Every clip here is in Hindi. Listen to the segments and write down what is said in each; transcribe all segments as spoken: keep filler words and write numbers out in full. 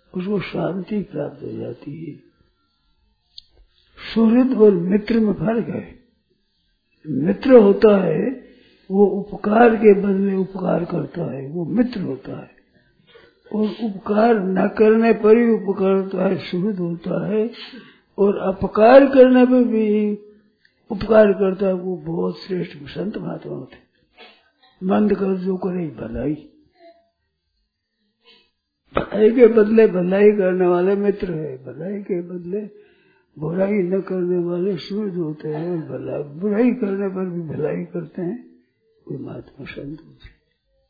उसको शांति प्राप्त हो जाती है। सुहृद और मित्र में फर्क है। मित्र होता है वो उपकार के बदले उपकार करता है, वो मित्र होता है। और उपकार न करने पर ही उपकार होता है, सुहृद होता है। और अपकार करने पर भी उपकार करता है, वो बहुत श्रेष्ठ संत महात्मा होते। मंद कर जो करे भलाई, भलाई के बदले भलाई करने वाले मित्र है, भलाई के बदले बुराई न करने वाले सुहृद होते हैं। भला बुराई करने पर भी भलाई करते हैं, वे महात्मा संत होते हैं।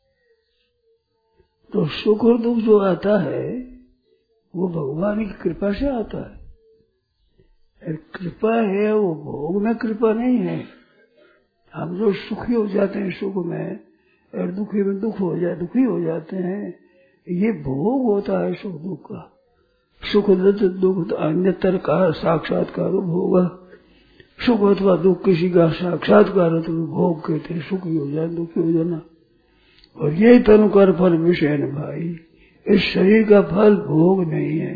तो सुख और दुख जो आता है वो भगवान की कृपा से आता है। कृपा है वो भोग में कृपा नहीं है। हम जो सुखी हो जाते हैं सुख में और दुखी में दुख हो जाए दुखी हो जाते हैं, ये भोग होता है सुख दुख का। सुख दुख अन्यतर का साक्षात्कार भोग, सुख अथवा दुख किसी का साक्षात्कार तो भोग कहते हैं। सुखी हो जाए दुखी हो जाना, और यही तनु कर फल विषय न भाई। इस शरीर का फल भोग नहीं है,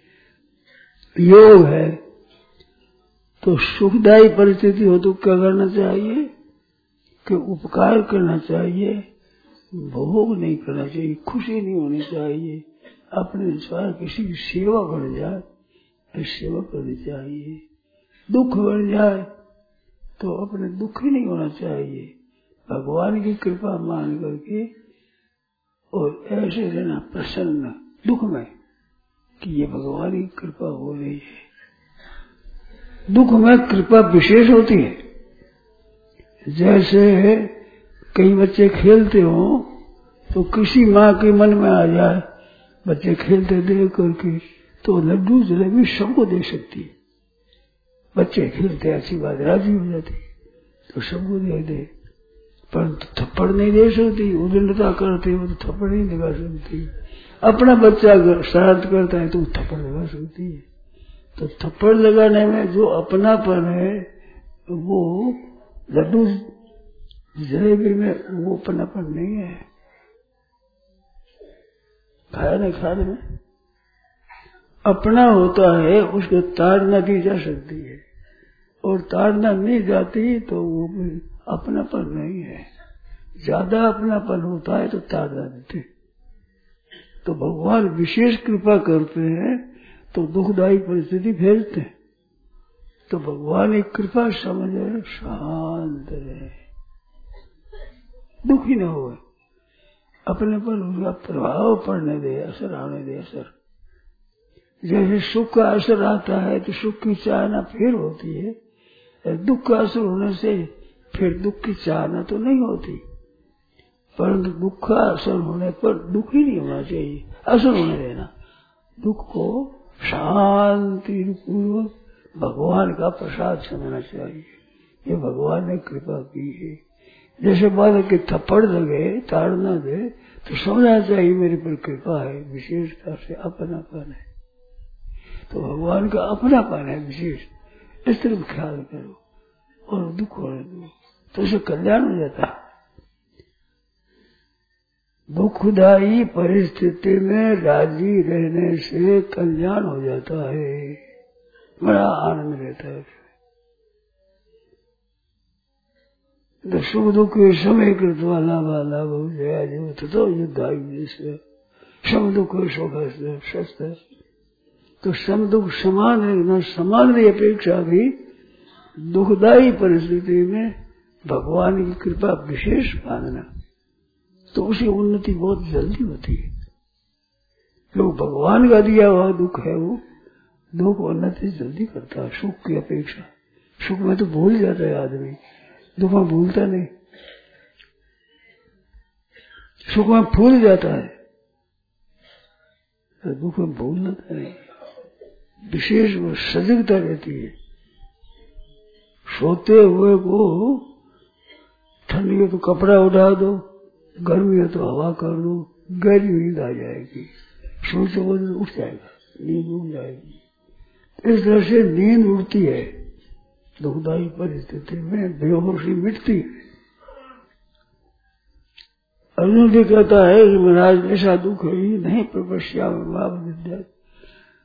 योग है। तो सुखदायी परिस्थिति हो तो क्या करना चाहिए कि उपकार करना चाहिए, भोग नहीं करना चाहिए, खुशी नहीं होनी चाहिए। अपने अनुसार किसी की सेवा बढ़ जाए सेवा करनी चाहिए। दुख बढ़ जाए तो अपने दुखी नहीं होना चाहिए, भगवान की कृपा मान करके और ऐसे रहना प्रसन्न दुख में कि ये भगवान की कृपा हो रही है। दुख में कृपा विशेष होती है। जैसे कई बच्चे खेलते हो तो किसी माँ के मन में आ जाए बच्चे खेलते देख करके तो लड्डू जलेबी सबको दे सकती है। बच्चे खेलते अच्छी बात राजी हो जाती तो सबको दे दे, पर थप्पड़ नहीं दे सकती। उदंडता करते हो तो थप्पड़ नहीं लगा सकती। अपना बच्चा शरारत करता है तो थप्पड़ लगा सकती है। तो थप्पड़ लगाने में जो अपनापन है वो लड्डू जलेबी में वो अपनापन नहीं है। खाने खाने में अपना होता है, उसको ताड़ना दी जा सकती है, और ताड़ना नहीं जाती तो वो अपनापन नहीं है। ज्यादा अपनापन होता है तो ताड़ना देते। तो भगवान विशेष कृपा करते हैं तो दुखदायी परिस्थिति भेजते हैं। तो भगवान एक कृपा समझे शांत रहे, दुखी न हो, अपने पर उसका प्रभाव पड़ने दे, असर आने दे। असर जैसे सुख का असर आता है तो सुख की चाहना फिर होती है, दुख का असर होने से फिर दुख की चाहना तो नहीं होती। परंतु दुख का असर होने पर दुख ही नहीं होना चाहिए, असर होने देना। दुख को शांति पूर्वक भगवान का प्रसाद समझना चाहिए। ये भगवान ने कृपा की है। जैसे बालक के थप्पड़ लगे ताड़ना दे तो समझना चाहिए मेरे पर कृपा है, विशेषता से अपनापन है। तो भगवान का अपनापन है विशेष, इस तरफ ख्याल करो और दुख होने दो तो उसे कल्याण हो जाता है। दुखदायी परिस्थिति में राजी रहने से कल्याण हो जाता है, बड़ा आनंद रहता है। तो सुख दुख समय कृतवा लाभा लाभ जया जीव तथो युद्धायु सम दुख शोक शस्त्र। तो सम दुख समान रहना, समान की अपेक्षा भी दुखदायी परिस्थिति में भगवान की कृपा विशेष मानना, तो उसी उन्नति बहुत जल्दी होती है। जो भगवान का दिया हुआ दुख है वो दुख उन्नति जल्दी करता है सुख की अपेक्षा। सुख में तो भूल जाता है आदमी, दुख में भूलता नहीं। सुख में भूल जाता है तो दुख में भूलता नहीं। विशेष वो सजगता रहती है। सोते हुए को ठंडी हो तो कपड़ा उड़ा दो, गर्मी हो तो हवा कर दो, गहरी नींद आ जाएगी। सोचे वो उठ जाएगा, नींद उड़ जाएगी। इस तरह से नींद उड़ती है। दुखदायी परिस्थिति में बेहोशी मिटती है। अर्जुन भी कहता है कि महाराज ऐसा दुख ही नहीं प्रपश्या विद्या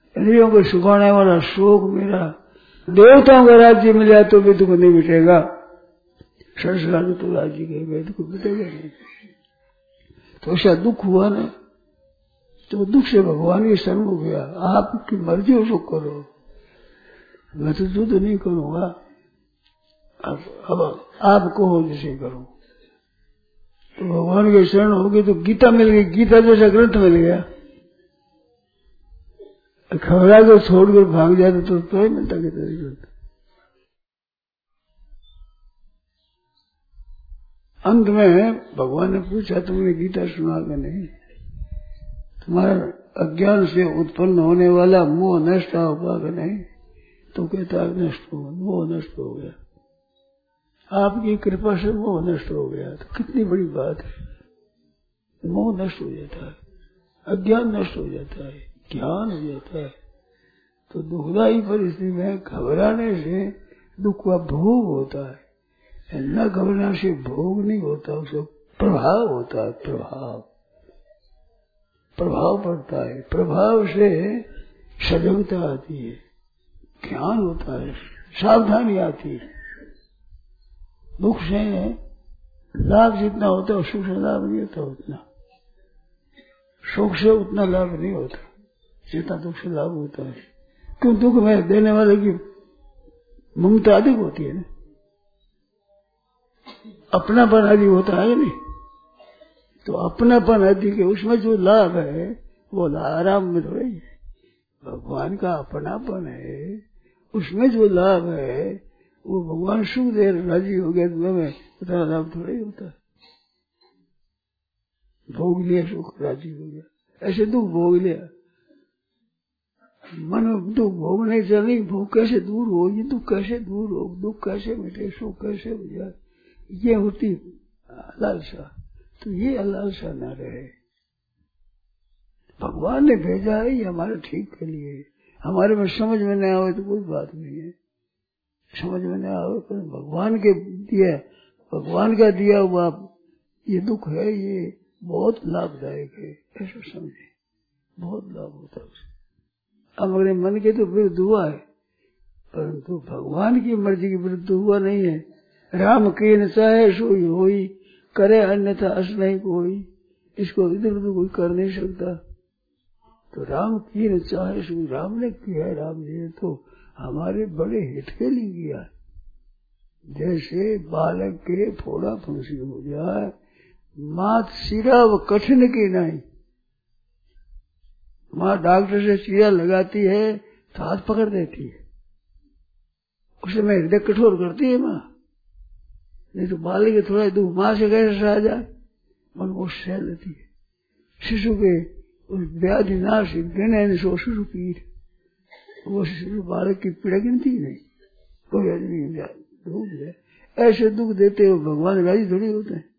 इंद्रियों को सुखाने वाला शोक मेरा। देवताओं का राज्य मिल जाए तो भी दुख नहीं मिटेगा, संसार तो राज्य के दुख मिटेगा नहीं। तो ऐसा दुख हुआ ना, तो दुख से भगवान के शरण हो गया। आपकी मर्जी उसको करो, मैं तो युद्ध नहीं करूंगा, अब अब आप कहो जैसे करो। तो भगवान के शरण हो गए तो गीता मिल गई, गीता जैसा ग्रंथ मिल गया। खबरा को छोड़कर भाग जाते तो तो ही मिलता गीता ग्रंथ। अंत में भगवान ने पूछा तुमने गीता सुना कि नहीं? तुम्हारा अज्ञान से उत्पन्न होने वाला मोह नष्ट हुआ कि नहीं? तो कहता नष्ट हो, मोह नष्ट हो गया। आपकी कृपा से मोह नष्ट हो गया, तो कितनी बड़ी बात है। मोह नष्ट हो जाता है, अज्ञान नष्ट हो जाता है, ज्ञान हो जाता है। तो दुखदायी परिस्थिति में घबराने से दुख का भोग होता है, न घबराने से भोग नहीं होता, उसका प्रभाव होता है। प्रभाव प्रभाव पड़ता है, प्रभाव से सजगता आती है, ज्ञान होता है, सावधानी आती है। दुख से लाभ जितना होता है सुख से लाभ नहीं होता उतना, सुख से उतना लाभ नहीं होता जितना दुख से लाभ होता है। क्यों? दुख में देने वाले की ममता अधिक होती है ना, अपनापन अधिक होता है नहीं। तो अपनापन अधिक है, उसमें जो लाभ है वो आराम में थोड़ा ही है। भगवान का अपनापन है, उसमें जो लाभ है वो भगवान सुख दे राजी हो गया तो में उतना लाभ थोड़ा ही होता है। भोग लिया सुख राजी हो गया, ऐसे दुख भोग लिया। मन दुख भोग नहीं चली, भोग कैसे दूर हो, ये दुख कैसे दूर हो, दुख कैसे मिटे, सुख कैसे हो जाए, ये होती लालसा। तो ये लालसा न रहे। भगवान ने भेजा है ये हमारे ठीक के लिए। हमारे में समझ में नहीं आवे तो कोई बात नहीं है, समझ में नहीं आवे पर भगवान के दिया, भगवान का दिया हुआ ये दुख है, ये बहुत लाभदायक है, ऐसा समझे, बहुत लाभ होता है उसे। अब अगर मन के तो विरुद्ध हुआ है, परंतु भगवान की मर्जी के विरुद्ध हुआ नहीं है। राम के न चाहे सोई होई, करे अन्यथा अस नहीं कोई। इसको इधर उधर कोई कर नहीं सकता। तो राम की न चाहे सोई, राम ने किया है, राम जी ने तो हमारे बड़े हित के लिए किया। जैसे बालक के फोड़ा फुंसी हो जाए, मात सिरा व कठिन की नहीं। माँ डॉक्टर से चीरा लगाती है तो हाथ पकड़ देती है, उस समय हृदय कठोर करती है माँ। नहीं तो बालक के थोड़ा दुख माँ से कैसे सह जाए, मन को सह लेती है। शिशु के उस व्याधि नाश गिने सो शिशु पीर, वो शिशु बालक की पीड़ा गिनती नहीं, कोई आदमी दुख है। ऐसे दुख देते हो भगवान राजी थोड़ी होते हैं,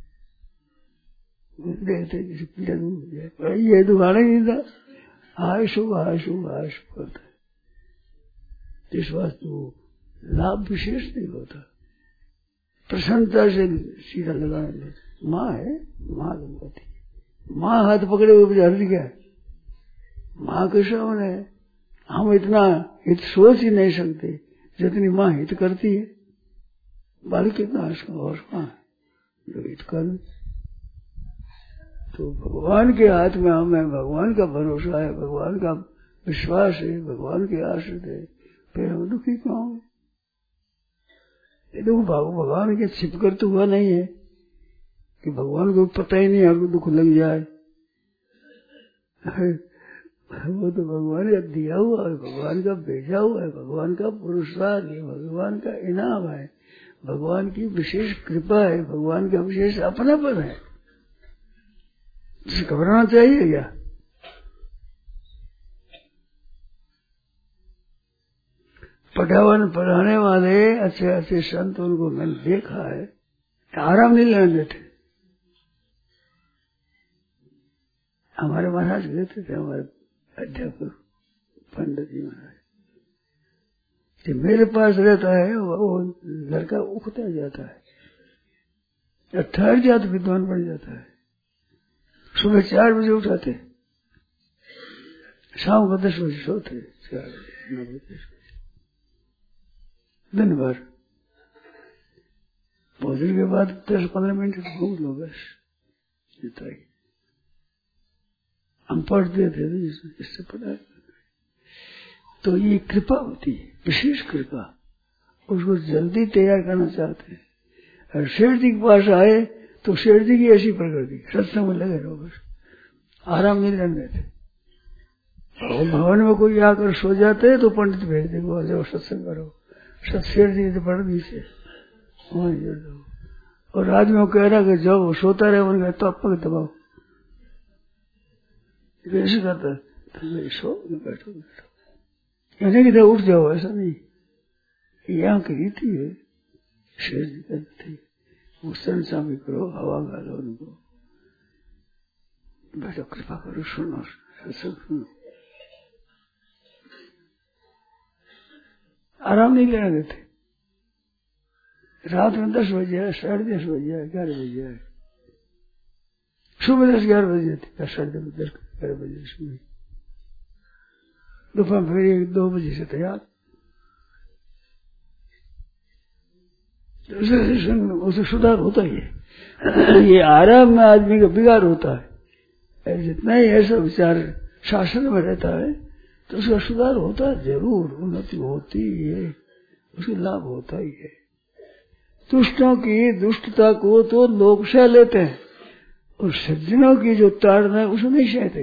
देते जैसे पीड़ा दूर हो जाए। ये दुख आने नहीं था, हाय शुभ हाय शुभ हाय शुभ करता है। इस वास्तु लाभ विशेष नहीं होता, प्रसन्नता से सीधा लगाने देते। माँ है, माँ लगाती है। माँ हाथ पकड़े हुए बिचारी क्या है, माँ के सामने हम इतना हित सोच ही नहीं सकते जितनी माँ हित करती है। बालक कितना होश माँ है जो हित कर। तो भगवान के हाथ में हमें भगवान का भरोसा है, भगवान का विश्वास है, भगवान के आश्रित है, फिर हम दुखी क्यों होंगे? ये दुख भगवान के छिप कर तो हुआ नहीं है कि भगवान को पता ही नहीं आपको दुख लग जाए। वो तो भगवान का दिया हुआ है, भगवान का भेजा हुआ है, भगवान का पुरस्कार है, भगवान का इनाम है, भगवान की विशेष कृपा है, भगवान का विशेष अपनापन है। घबराना चाहिए क्या? पढ़ावन पढ़ाने वाले अच्छे अच्छे संत, उनको मैंने देखा है, आराम नहीं लेने देते। हमारे महाराज कहते थे, हमारे अध्यापक पंडित जी महाराज, कि मेरे पास रहता है वो लड़का उठता जाता है, ठहर जाता विद्वान बन जाता है। सुबह चार बजे उठाते, शाम को दस बजे सोते, नौ बजे दिन भर। भोजन के बाद दस पंद्रह मिनट घूम लो बस, इतना ही। हम पढ़ते थे इससे पढ़ा। तो ये कृपा होती है, विशेष कृपा, उसको जल्दी तैयार करना चाहते हैं। और शेठ जी के पास आए तो शेठ जी की ऐसी प्रकृति, सत्संग में लगे रहो बस, आराम नहीं करने देते। और भवन में कोई आकर सो जाते तो पंडित भेज दे, जाओ सत्संग करो, सब शेठ जी से पढ़ नीचे वहां जोड़ दो। और रात में वो कह रहा कि जाओ सोता रहे, उनका तो पग दबाओ, कैसे करता तो सो बैठो बैठो, यानी कि उठ जाओ, ऐसा नहीं। यहाँ की रीति है, शेर जी कहते थे वो संसामी करो, हवा गालो उनको, बैठो कृपा करो, सुनो सत्संग सुनो। आराम नहीं लेना देते। रात में दस बजे आए, साढ़े दस बजे आए, ग्यारह बजे आए, सुबह दस ग्यारह बजे थी, साढ़े दस दस ग्यारह बजे सुबह, दोपहर फिर एक दो बजे से तैयार। उसे सुधार होता ही है। ये आराम में आदमी का बिगाड़ होता है। जितना ही ऐसा विचार शासन में रहता है तो उसका सुधार होता है, जरूर उन्नति होती है, उसका लाभ होता ही है। दुष्टों की दुष्टता को तो लोग सह लेते हैं, और सज्जनों की जो ताड़ना है उसे नहीं सहते।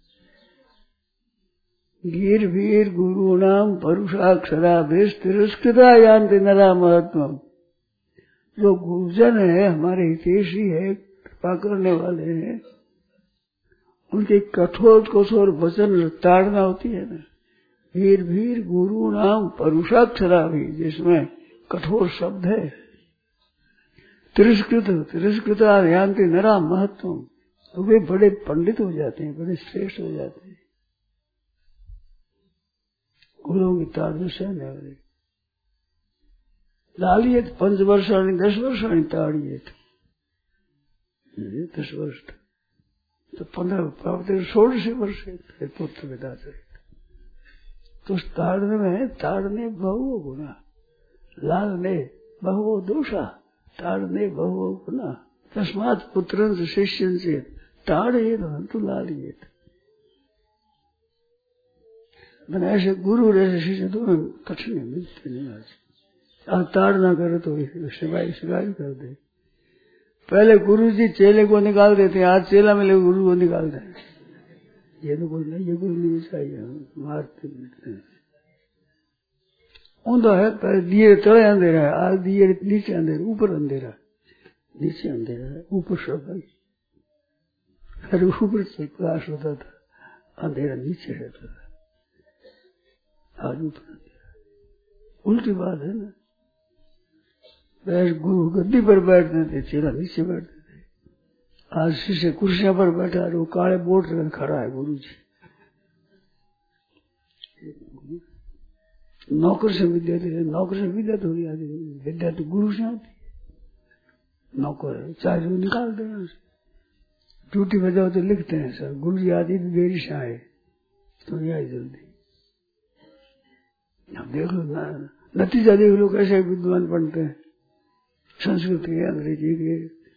गिर वीर गुरु नाम परुषाक्षरा भेष तिरस्कृता यान्ति नरा महात्मा। जो गुरुजन है, हमारे हितैषी है, कृपा करने वाले हैं, उनके कठोर कठोर वचन ताड़ना होती है ना। वीर वीर गुरु नाम परुषाक्षरा भी, जिसमें कठोर शब्द है। तिरस्कृत तिरस्कृत यान्ति नरा महत्व, तो वे बड़े पंडित हो जाते हैं, बड़े श्रेष्ठ हो जाते हैं। गुरुओं की ताड़ना सहने वाले। लालियत पंच वर्षाणी दस वर्षाणी ताड़ियत, दस वर्ष तो पंद्रह प्राप्त सोलह वर्ष पुत्र विदा चरित। तो उस ताड़ने में ताड़ने बहु गुना, लालने बहु दोषा, ताड़ने बहु गुना, तस्मात् पुत्रं से शिष्यं से ताड़ेत हन्तु लालियत। मैंने ऐसे गुरु ऐसे शिष्य दोनों कठिन मिलते नहीं। आज आज ताड़ना करे तो सिवाई सिवाई कर दे। पहले गुरु जी चेले को निकाल देते हैं, आज चेला मिले गुरु को निकाल दें। ये तो गुरु नहीं, ये गुरु नहीं चाहिए, मारते मिलते हैं। ऊंधा है, पहले दिए तले अंधेरा है, आज दिए नीचे अंधेरा, ऊपर अंधेरा, नीचे अंधेरा है, ऊपर सफाई। अरे ऊपर से प्रकाश होता था, अंधेरा नीचे रहता था, आज ऊपर अंधेरा। उल्टी बात है ना। गुरु गद्दी पर बैठते थे, चेला नीचे बैठते थे। आज शिष्य कुर्सियां पर बैठा है, वो काले बोर्ड रखकर खड़ा है गुरु जी। नौकर से विद्या दे, नौकर से विद्या थोड़ी आती, विद्या तो गुरु से आती है। नौकर है, चाहे वो निकाल देना, ड्यूटी बजाओ तो लिखते हैं सर गुरु जी आदि देरी से आए तो ये आई जल्दी। अब देख लो ना, नतीजा देख लो कैसे विद्वान बनते हैं, संस्कृत के अंग्रेजी के।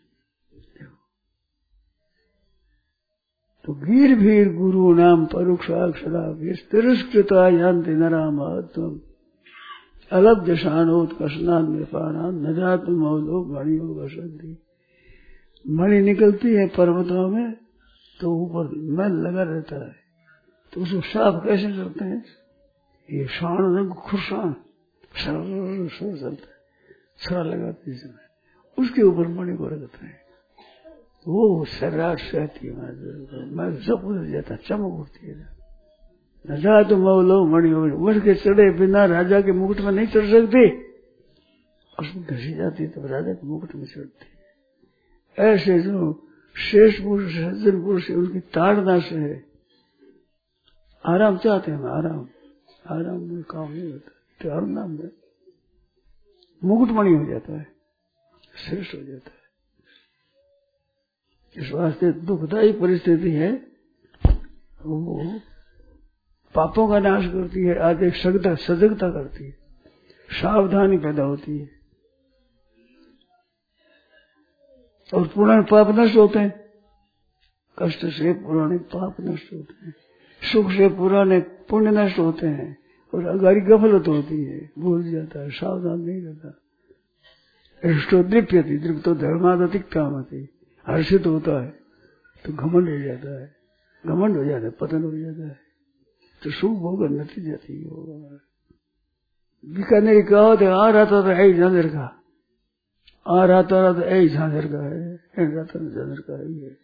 तो वीर भीर गुरु नाम परोक्षाक्षरा तिरस्कृता यान्ति नरा महत्वम अलब्ध शानोत्कर्षणान नृपाणान न जात मौलो मणियों वसंती। मणि निकलती है पर्वतों में तो ऊपर मैल लगा रहता है, तो उसको साफ कैसे करते हैं? ये शान रंग खुरशान सरल सरल चलता है, छड़ा लगाते हैं, उसके ऊपर मणि को रखते हैं, वो सर्राट सहती है, मैं सब उधर जाता, चमक उठती है। न जा तो मौलो मणि उठ के चढ़े बिना राजा के मुकुट में नहीं चढ़ सकते, उसमें घसी जाती तो राजा के मुकुट में चढ़ती। ऐसे जो शेष पुरुष सज्जन पुरुष है, उनकी ताड़ना से है। आराम चाहते हैं, आराम आराम में काम नहीं होता, तो आराम में मुकुटमणि हो जाता है, श्रेष्ठ हो जाता है। इस वास्ते दुखदायी परिस्थिति है, वो पापों का नाश करती है, आज एक सजगता सजगता करती है, सावधानी पैदा होती है, और पुराने पाप नष्ट होते हैं। कष्ट से पुराने पाप नष्ट होते हैं, सुख से पुराने पुण्य नष्ट होते हैं, और अगारी गफलत होती है, भूल जाता है, सावधान नहीं रहता। इष्टो दृप्यति दृप्तो धर्मादतिक कामति, हर्षित होता है तो घमंड हो जाता है, घमंड हो जाता है पतन हो जाता है, तो सुख भोग नतीजा थी होगा। बीकानेर कहा तो आ रहा था तो ऐ झांझर का, आ रहा था तो ऐ झांझर का है, ऐ रहा था झांझर का ही है।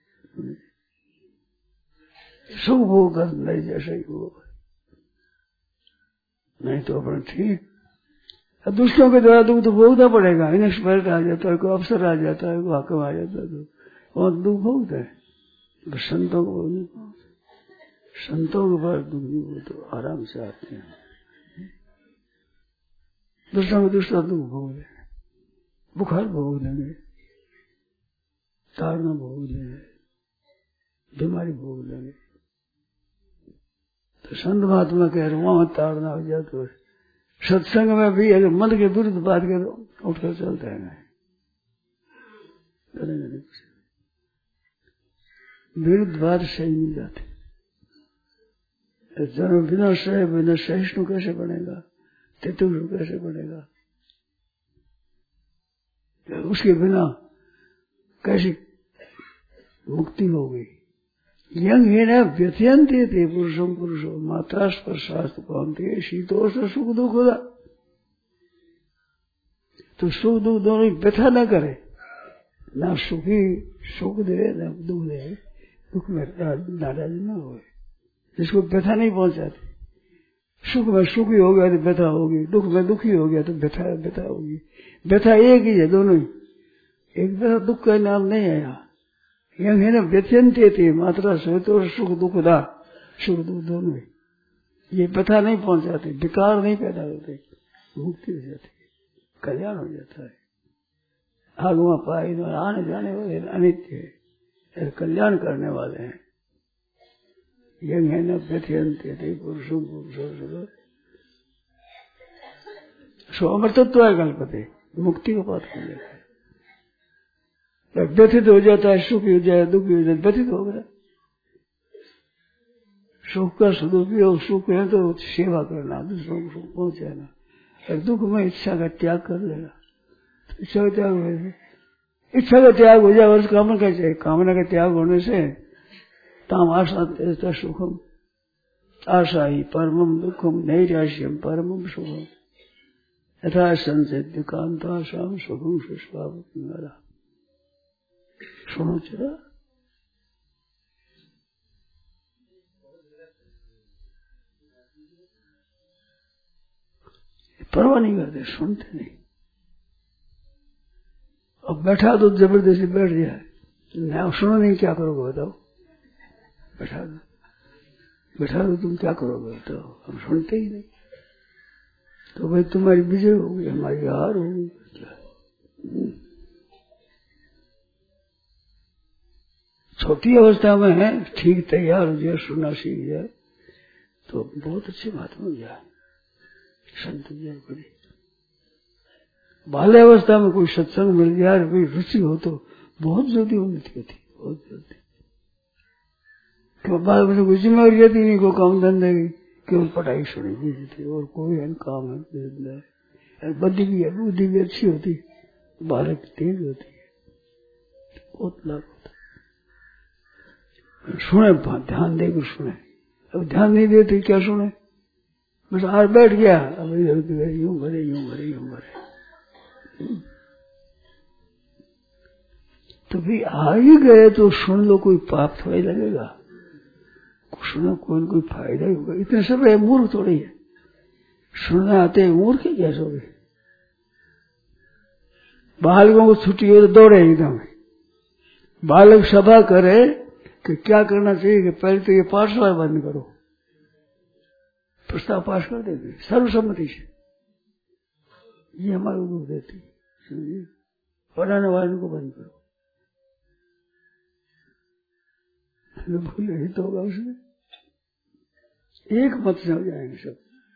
सुख भोग का नहीं जैसा ही होगा, नहीं तो अपना ठीक। दुष्टों के द्वारा दुख तो भोगना पड़ेगा, इनएक्सपर्ट आ जाता है, कोई अफसर आ जाता है, कोई हाकिम आ जाता है, तो और दुख भोगता है। तो संतों को नहीं भोगते, संतों के पास दुख नहीं, वो तो आराम से आते हैं। दुष्टों में दुष्टा दुख भोग लेंगे, बुखार भोग लेंगे, ताड़ना भोग लेंगे, बीमारी भोग लेंगे। तो संत महात्मा कह रहे वहां ताड़ना हो जाए तो सत्संग में भी अगर मन के विरुद्ध बात कर उठकर चलते हैं, विरुद्ध बात सही नहीं जाती। जन्म बिना सह बिना सहिष्णु कैसे बनेगा, तितुषु कैसे बनेगा, उसके बिना कैसी मुक्ति होगी। यंग है ना व्यथयंते थे पुरुषों पुरुषों मात्रा स्पर्शास्त्र कौनते शीतोष सुख दुख होगा, तो सुख दुख दोनों व्यथा न करे, ना सुखी सुख दे ना दुख दे, दुख में नाराज न हो, जिसको व्यथा नहीं पहुंचाती। सुख में सुखी हो गया तो व्यथा होगी, दुख में दुखी हो गया तो व्यथा व्यथा होगी। व्यथा एक ही है दोनों ही, एक व्यथा दुख का नाम नहीं है यहाँ। यंग है ना व्यथयंते थे मात्रा से तो सुख दुख दा, सुख दुख दोनों ही, ये व्यथा नहीं पहुंचाते, विकार नहीं पैदा होते, मुक्ति हो जाती है, कल्याण हो जाता है। आगमा पाई आने जाने वाले अनित्य है, कल्याण करने वाले हैं। यंग है न व्यथयंते थे पुरुषों पुरुषों सो अमृतत्व है कल्पते, मुक्ति को पात्र हो जाता है। व्यथित हो जाता है, सुखी हो जाए दुखी हो जाए, व्यथित हो गया। सुख का सदुपयोग, सुख है तो सेवा करना, दूसरों को सुख पहुंचाना, और दुख में इच्छा का त्याग कर लेना। तो इच्छा का त्याग हो, इच्छा का त्याग हो जाए और कामना का चाहिए, कामना का त्याग होने से ताम आशा सुखम आशा ही परमम दुखम नैराश्यम परमम सुखम यथा संसिद्ध कांता शाम सुखम सुस्वाभ। सुनो चला, परवाह नहीं करते, सुनते नहीं। अब बैठा तो जबरदस्ती बैठ जाए, ना सुनो नहीं, क्या करोगे बताओ, बैठा दो बैठा दो तुम क्या करोगे बताओ, हम सुनते ही नहीं। तो भाई तुम्हारी विजय होगी, हमारी हार होगी। छोटी अवस्था में है, ठीक तैयार हो जाए, सुना सीख जाए तो बहुत अच्छी बात हो जाए, संत जय करे। बाल्य अवस्था में कोई सत्संग मिल जाए, कोई रुचि हो तो बहुत जल्दी उन्नति होती, बहुत जल्दी। तो बाल बच्चों को जिम्मेवारी रहती नहीं, कोई काम धंधे की, केवल पढ़ाई छोड़ी थी, और कोई है काम है, बुद्धि भी है, बुद्धि भी अच्छी होती, बालक तेज होती है, बहुत लाभ होता है। सुने, ध्यान देकर सुने। अब ध्यान नहीं देते क्या सुने, बस आज बैठ गया, अब यूं भरे यूं भरे यूं भरे, तो भी आ ही गए तो सुन लो, कोई पाप थोड़ा लगेगा, सुनो कोई कोई फायदा ही होगा। इतने सब है, मूर्ख थोड़ी है, सुनने आते हैं मूर्ख ही कैसे हो गए। बालकों को छुट्टी हो तो दौड़े एकदम, बालक सभा करे कि क्या करना चाहिए कि पहले तो ये पाठशाला बंद करो, प्रस्ताव पास कर देते सर्वसम्मति से, ये हमारे को देती, समझिए, पढ़ाने वाले को बंद करो, भूले ही तो होगा उसमें। एक मत से हो जाएंगे सब।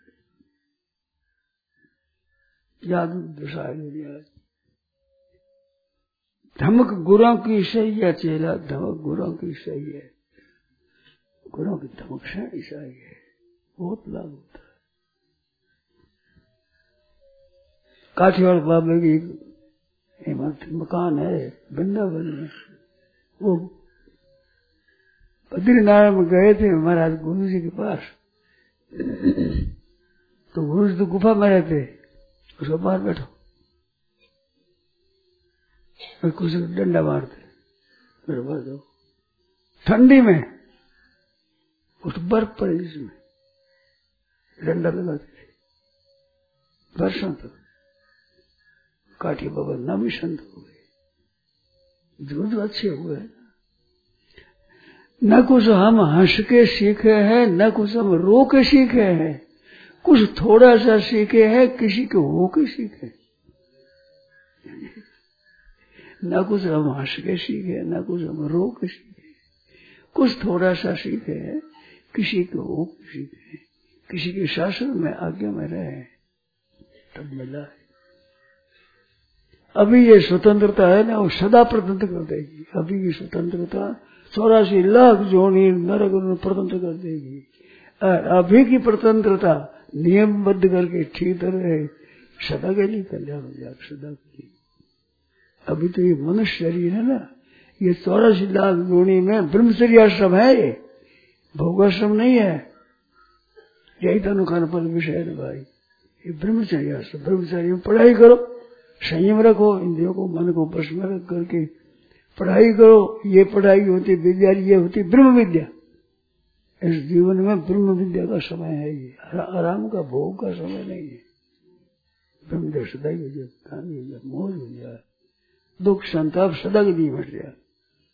याद दशा है। धमक गुरों की सही है चेला, धमक गुरों की सही है। गुरों की धमक से ऐसा ही है, बहुत लाभ होता है। काठियावाड़ बाबा की इमारत मकान है वृंदावन में, वो बद्रीनारायण में गए थे महाराज गुरु जी के पास। तो गुरु जी तो गुफा में रहते, उसको बाहर बैठो, मैं कुछ डंडा मारते, मेरे बाहर दो ठंडी में, उस बर्फ पड़े जिसमें डंडा लगाते थे वर्षों तक। काठी बाबा नामी संत हो गए, जो जो अच्छे हुए। न कुछ हम हंस के सीखे हैं, न कुछ हम रो के सीखे हैं, कुछ थोड़ा सा सीखे हैं, किसी के हो के सीखे। न कुछ हम हंस के सीखे, न कुछ हम रो के सीखे, कुछ थोड़ा सा सीखे हैं, किसी के हो के सीखे, किसी के शासन में आज्ञा में रहे तब मिला है। अभी ये स्वतंत्रता है ना, वो सदा प्रतंत्र कर देगी। अभी की स्वतंत्रता चौरासी लाख जोनी नरक प्रतंत्र कर देगी। अभी की प्रतंत्रता नियमबद्ध करके ठीक तरह सदा के लिए कल्याण हो जाए, सदा के लिए। अभी तो ये मनुष्य शरीर है ना, ये चौरासी लाख जोनी में ब्रह्मचर्य आश्रम है, ये भोगाश्रम नहीं है। यही तो अनुखान पद विषय है भाई, ये ब्रह्मचर्य आश्रम। ब्रह्मचर्य में पढ़ाई करो, संयम रखो, इंद्रियों को मन को वश में रख करके पढ़ाई करो। ये पढ़ाई होती विद्या, ये होती ब्रह्म विद्या। इस जीवन में ब्रह्म विद्या का समय है, ये आराम का भोग का समय नहीं है। ब्रह्म विद्या सदा ही हो जाए, कहानी हो जाए, मौज हो जाए, दुख संताप सदा के लिए मिट जाए,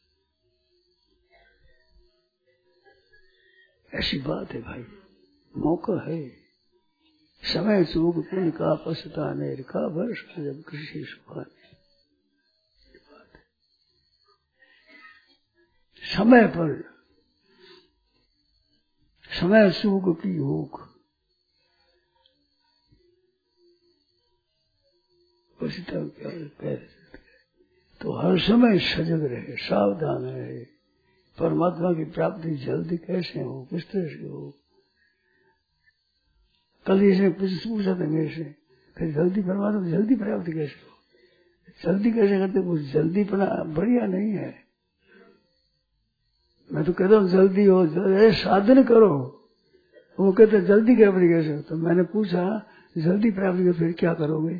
ऐसी बात है भाई। मौका है, समय चूक पुण्य का पछताने का वर्ष जब कृषि सुखाने। समय पर समय सुख की होक, पछता क्या कह सकते। तो हर समय सजग रहे, सावधान रहे। परमात्मा की प्राप्ति जल्दी कैसे हो, किस तरह से हो। कल इसने पूछा था मेरे से, फिर जल्दी परमात्मा जल्दी प्राप्ति कैसे हो, जल्दी कैसे करते। कुछ जल्दी पना बढ़िया नहीं है। मैं तो कहता हूँ जल्दी हो, जल्दी साधन करो। वो कहते जल्दी प्राप्ति कैसे हो। तो मैंने पूछा जल्दी प्राप्ति कर फिर क्या करोगे।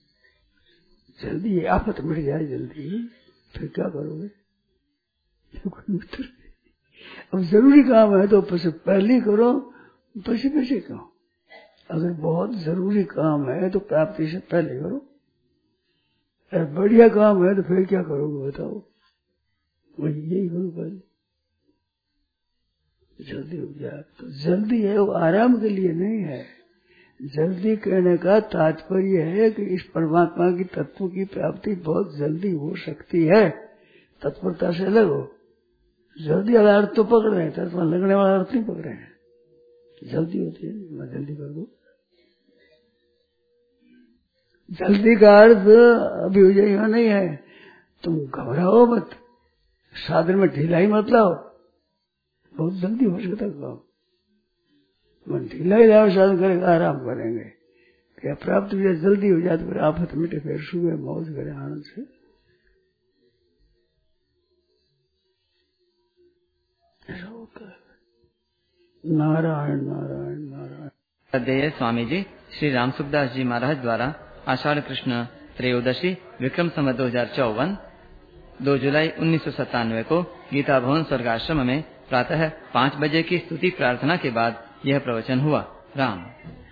जल्दी आफत मिट जाए जल्दी, फिर क्या करोगे। अब जरूरी काम है तो पहले करो, पीछे पीछे करो। अगर बहुत जरूरी काम है तो प्राप्ति से पहले करो, अगर बढ़िया काम है तो फिर क्या करोगे बताओ। वही यही करो पहले, जल्दी हो जाए। तो जल्दी है वो आराम के लिए नहीं है। जल्दी कहने का तात्पर्य है कि इस परमात्मा की तत्व की प्राप्ति बहुत जल्दी हो सकती है। तत्परता से लगो। जल्दी वाला अर्थ तो पकड़ रहे हैं, तत्पर लगने वाला अर्थ नहीं पकड़ रहे हैं। जल्दी होती है, मैं जल्दी कर दो। जल्दी का अर्थ अभी हो जाएगा नहीं है। तुम घबराओ मत, साधन में ढिलाई मत लाओ। बहुत जल्दी हो सकता काम, मन ढिलाई लाओ, साधन करेगा, आराम करेंगे। क्या प्राप्त हो जाए, जल्दी हो जाए तो फिर आफत मिटे, फिर सुबह मौज करे आनंद से। ऐसा होता है। नारायण नारायण नारायण। अध्यय स्वामी जी श्री राम सुखदास जी महाराज द्वारा आषाढ़ कृष्ण त्रयोदशी विक्रम संवत दो हजार चौवन दो जुलाई उन्नीस सौ सत्तानवे को गीता भवन स्वर्गाश्रम में प्रातः पाँच बजे की स्तुति प्रार्थना के बाद यह प्रवचन हुआ। राम।